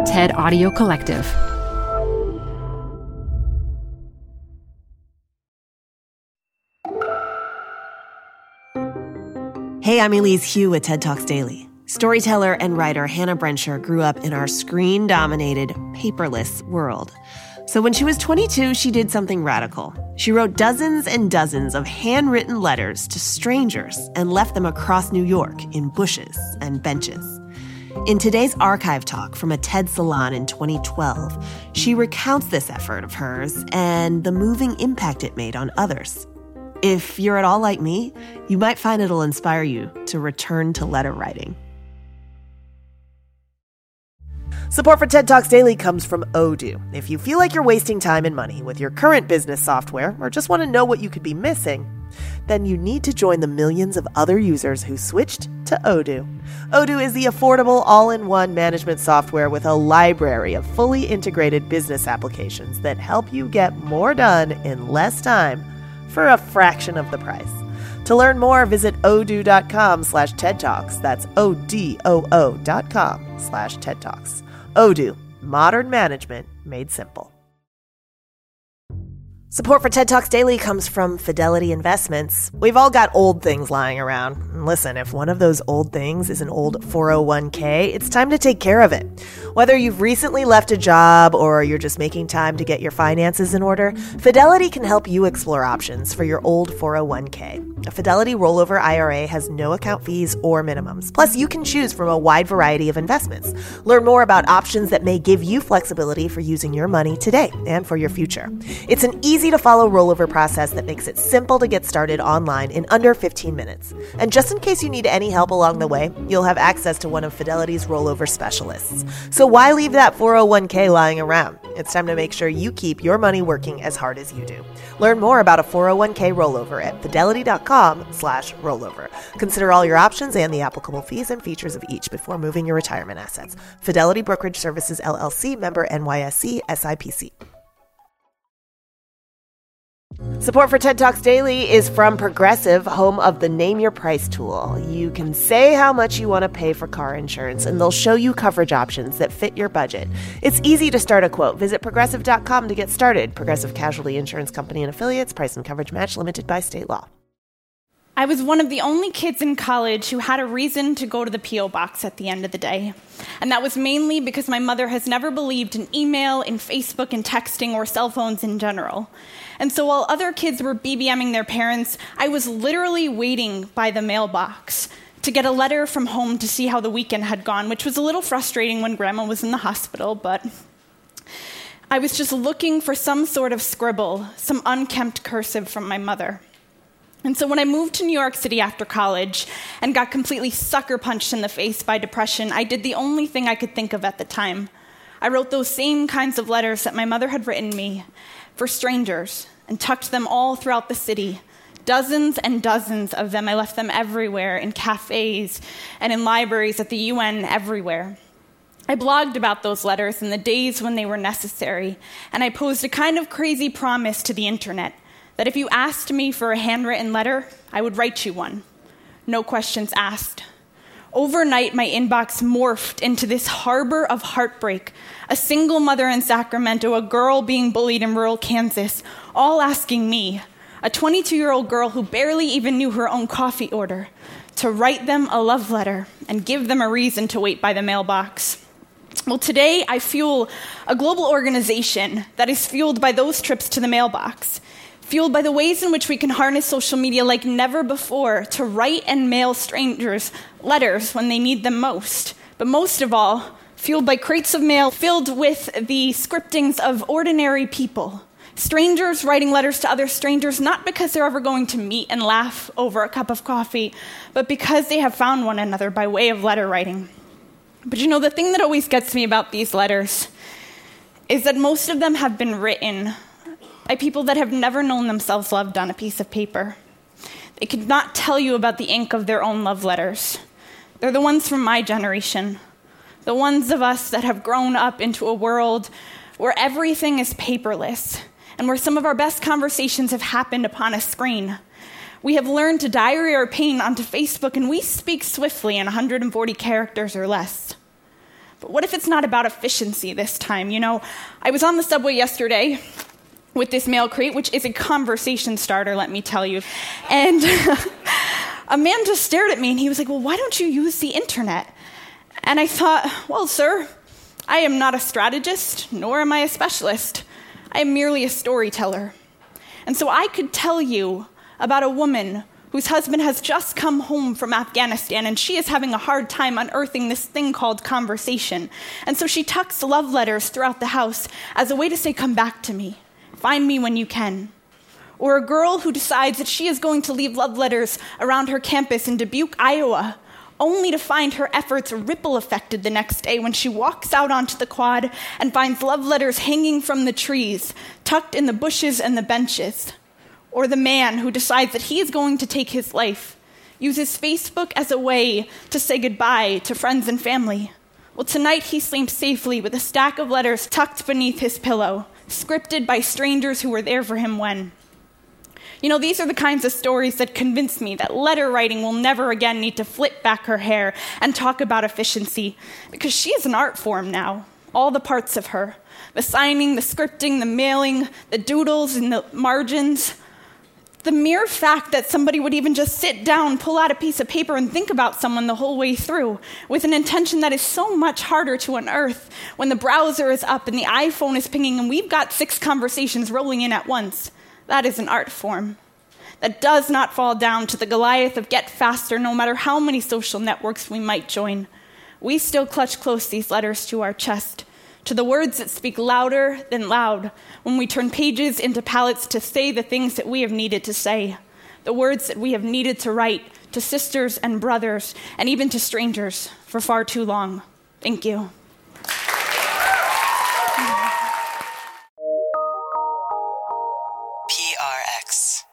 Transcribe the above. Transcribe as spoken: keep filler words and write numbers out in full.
TED Audio Collective. Hey, I'm Elise Hu with TED Talks Daily. Storyteller and writer Hannah Brensher grew up in our screen-dominated, paperless world. So when she was twenty-two, she did something radical. She wrote dozens and dozens of handwritten letters to strangers and left them across New York in bushes and benches. In today's archive talk from a TED Salon in twenty twelve, she recounts this effort of hers and the moving impact it made on others. If you're at all like me, you might find it'll inspire you to return to letter writing. Support for TED Talks Daily comes from Odoo. If you feel like you're wasting time and money with your current business software or just want to know what you could be missing, then you need to join the millions of other users who switched to Odoo. Odoo is the affordable all-in-one management software with a library of fully integrated business applications that help you get more done in less time for a fraction of the price. To learn more, visit odoo.com slash TED Talks. That's O-D-O-O dot com slash TED Talks. Odoo, modern management made simple. Support for TED Talks Daily comes from Fidelity Investments. We've all got old things lying around. And listen, if one of those old things is an old four oh one k, it's time to take care of it. Whether you've recently left a job or you're just making time to get your finances in order, Fidelity can help you explore options for your old four oh one k. A Fidelity rollover I R A has no account fees or minimums. Plus, you can choose from a wide variety of investments. Learn more about options that may give you flexibility for using your money today and for your future. It's an easy to follow rollover process that makes it simple to get started online in under fifteen minutes. And just in case you need any help along the way, you'll have access to one of Fidelity's rollover specialists. So why leave that four oh one k lying around? It's time to make sure you keep your money working as hard as you do. Learn more about a four oh one k rollover at fidelity.com slash rollover. Consider all your options and the applicable fees and features of each before moving your retirement assets. Fidelity Brokerage Services, L L C, member N Y S E, S I P C. Support for TED Talks Daily is from Progressive, home of the Name Your Price tool. You can say how much you want to pay for car insurance, and they'll show you coverage options that fit your budget. It's easy to start a quote. Visit progressive dot com to get started. Progressive Casualty Insurance Company and Affiliates. Price and coverage match limited by state law. I was one of the only kids in college who had a reason to go to the P O box at the end of the day. And that was mainly because my mother has never believed in email, in Facebook, in texting, or cell phones in general. And so while other kids were BBMing their parents, I was literally waiting by the mailbox to get a letter from home to see how the weekend had gone, which was a little frustrating when Grandma was in the hospital, but I was just looking for some sort of scribble, some unkempt cursive from my mother. And so when I moved to New York City after college and got completely sucker punched in the face by depression, I did the only thing I could think of at the time. I wrote those same kinds of letters that my mother had written me for strangers and tucked them all throughout the city. Dozens and dozens of them. I left them everywhere, in cafes and in libraries, at the U N, everywhere. I blogged about those letters in the days when they were necessary, and I posed a kind of crazy promise to the internet that if you asked me for a handwritten letter, I would write you one. No questions asked. Overnight, my inbox morphed into this harbor of heartbreak. A single mother in Sacramento, a girl being bullied in rural Kansas, all asking me, a twenty-two-year-old girl who barely even knew her own coffee order, to write them a love letter and give them a reason to wait by the mailbox. Well, today I fuel a global organization that is fueled by those trips to the mailbox, fueled by the ways in which we can harness social media like never before to write and mail strangers letters when they need them most. But most of all, fueled by crates of mail filled with the scriptings of ordinary people. Strangers writing letters to other strangers, not because they're ever going to meet and laugh over a cup of coffee, but because they have found one another by way of letter writing. But you know, the thing that always gets me about these letters is that most of them have been written by people that have never known themselves loved on a piece of paper. They could not tell you about the ink of their own love letters. They're the ones from my generation, the ones of us that have grown up into a world where everything is paperless and where some of our best conversations have happened upon a screen. We have learned to diary our pain onto Facebook, and we speak swiftly in one hundred forty characters or less. But what if it's not about efficiency this time? You know, I was on the subway yesterday with this mail crate, which is a conversation starter, let me tell you. And a man just stared at me and he was like, well, why don't you use the internet? And I thought, well, sir, I am not a strategist, nor am I a specialist. I am merely a storyteller. And so I could tell you about a woman whose husband has just come home from Afghanistan, and she is having a hard time unearthing this thing called conversation. And so she tucks love letters throughout the house as a way to say, come back to me. Find me when you can. Or a girl who decides that she is going to leave love letters around her campus in Dubuque, Iowa, only to find her efforts ripple affected the next day when she walks out onto the quad and finds love letters hanging from the trees, tucked in the bushes and the benches. Or the man who decides that he is going to take his life, uses Facebook as a way to say goodbye to friends and family. Well, tonight he sleeps safely with a stack of letters tucked beneath his pillow, scripted by strangers who were there for him when. You know, these are the kinds of stories that convince me that letter writing will never again need to flip back her hair and talk about efficiency, because she is an art form now, all the parts of her. The signing, the scripting, the mailing, the doodles and the margins. The mere fact that somebody would even just sit down, pull out a piece of paper, and think about someone the whole way through with an intention that is so much harder to unearth when the browser is up and the iPhone is pinging and we've got six conversations rolling in at once. That is an art form that does not fall down to the Goliath of get faster no matter how many social networks we might join. We still clutch close these letters to our chest, to the words that speak louder than loud when we turn pages into palettes to say the things that we have needed to say, the words that we have needed to write to sisters and brothers and even to strangers for far too long. Thank you. P R X.